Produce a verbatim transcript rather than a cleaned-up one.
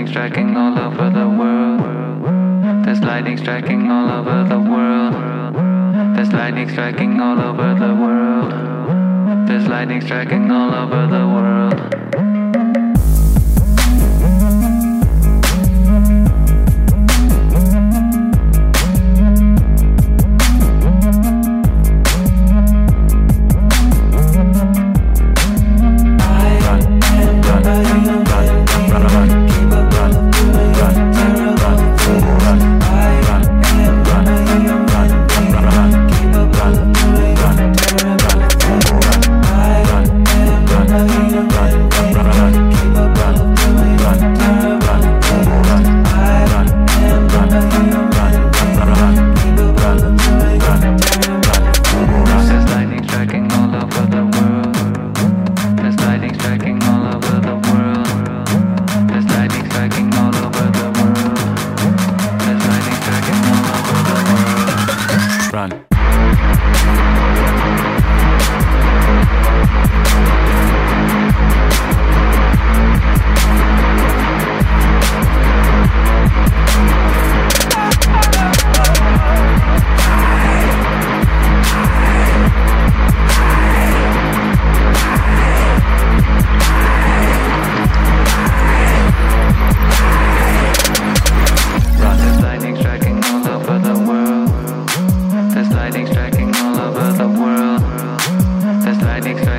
striking all over the world. There's lightning striking all over the world. There's lightning striking all over the world. There's lightning striking all over the world. Lightning striking all over the world. There's lightning striking